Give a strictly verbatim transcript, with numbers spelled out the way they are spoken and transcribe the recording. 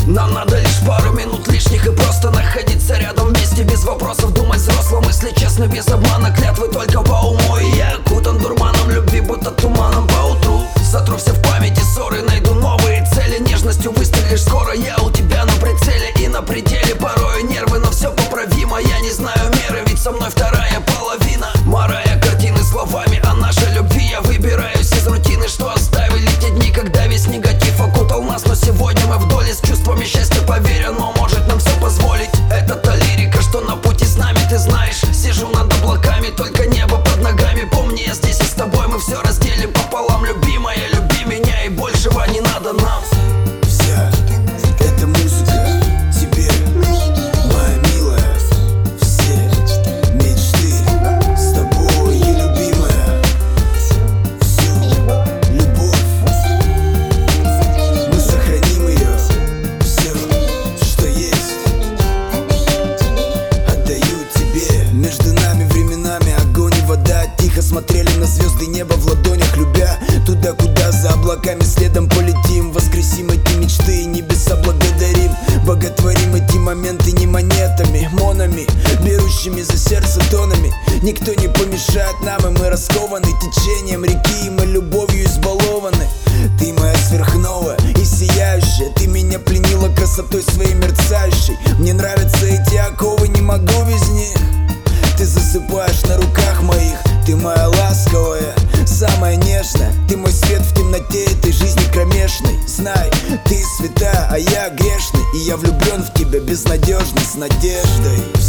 Нам надо лишь пару минут лишних и просто находиться рядом вместе, без вопросов, думать взросло, мысли честно, без обмана, клятвы только по уму. И я окутан дурманом любви, будто туманом по утру. Сотру все в памяти ссоры, найду новые цели, нежностью выстрелишь скоро, я у тебя на прицеле и на пределе. Порою нервы, но все поправимо, я не знаю меры, ведь со мной вторая половина. Марая картины словами о нашей любви, я выбираюсь из рутины, что оставили те дни, когда весь негатив окутал нас. Но сегодня мы в доле с чувствами счастья, поверь, оно может нам все позволить. Это та лирика, что на пути с нами, ты знаешь. Сижу над облаками, только небо под ногами. Помни, я здесь и с тобой, мы все разделим пополам. Любимая, люби меня, и большего не надо нам. Вся эта музыка тебе, моя милая. Все мечты с тобой, любимая. Всю любовь мы сохраним ее. Все, что есть, отдаю тебе. Между нами временами огонь и вода. Тихо смотрели на звезды, небо в ладонях, любя туда, куда за облаками следом полетим. Воскресим эти мечты и небеса благодарим. Боготворим эти моменты не монетами, монами, берущими за сердце тонами. Никто не помешает нам, и мы раскованы течением реки, и мы любовью избалованы. Ты моя сверхновая и сияющая, ты меня пленила красотой своей мерцающей. Мне нравятся эти оковы, не могу без них. Ты засыпаешь на руках моих, ты моя ласковая, самая нежная. Ты мой свет в темноте этой жизни кромешной. Знай, ты святая, а я грешный, и я влюблен в тебя безнадежно, с надеждой.